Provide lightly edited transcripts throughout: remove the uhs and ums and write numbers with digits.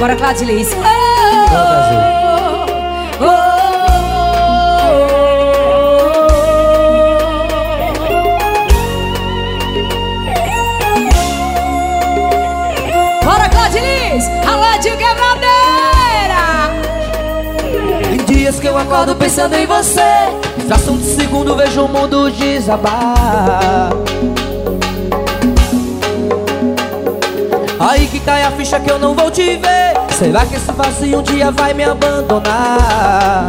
Bora, Claudilis. Bora, Claudilis. Alô de quebradeira. Tem dias que eu acordo pensando em você, fração de segundo vejo o mundo desabar. Aí que cai a ficha que eu não vou te ver. Será que esse vazio um dia vai me abandonar?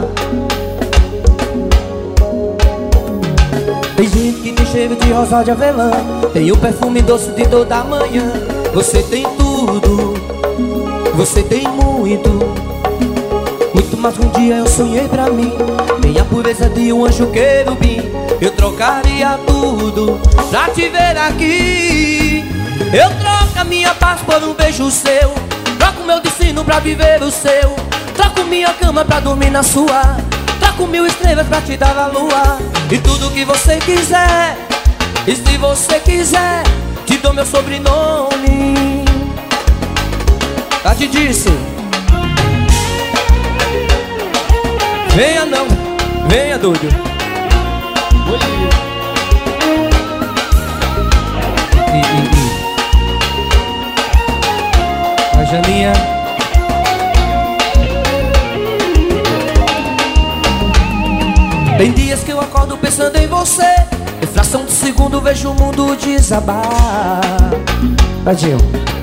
Tem gente que tem cheiro de rosa de avelã, tem o perfume doce de toda manhã. Você tem tudo, você tem muito, muito mais que um dia eu sonhei pra mim. Tem a pureza de um anjo querubim. Eu trocaria tudo pra te ver aqui. Eu troco a minha paz por um beijo seu, troco meu destino pra viver o seu, troco minha cama pra dormir na sua, troco 1000 estrelas pra te dar a lua. E tudo que você quiser, e se você quiser, te dou meu sobrenome. Já te disse. Venha não, venha doido. A Janinha. Tem dias que eu acordo pensando em você, em fração de segundo vejo o mundo desabar. Tadinho.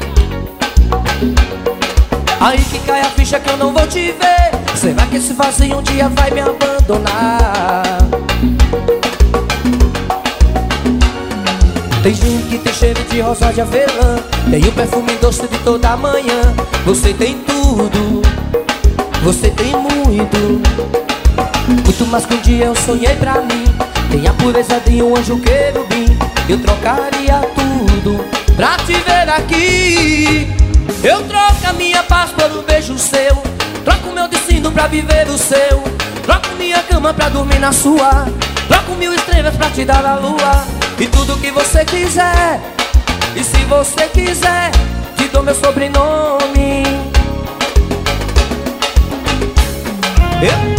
Aí que cai a ficha que eu não vou te ver. Será que esse vazio um dia vai me abandonar? Tem gente que tem cheiro de rosa de avelã, tem o perfume doce de toda manhã. Você tem tudo, você tem muito, muito mais que um dia eu sonhei pra mim. Tem a pureza de um anjo querubim. Eu trocaria tudo pra te ver aqui. Eu troco a minha paz por um beijo seu, troco meu destino pra viver o seu, troco minha cama pra dormir na sua, troco 1000 estrelas pra te dar a lua. E tudo que você quiser, e se você quiser, te dou meu sobrenome.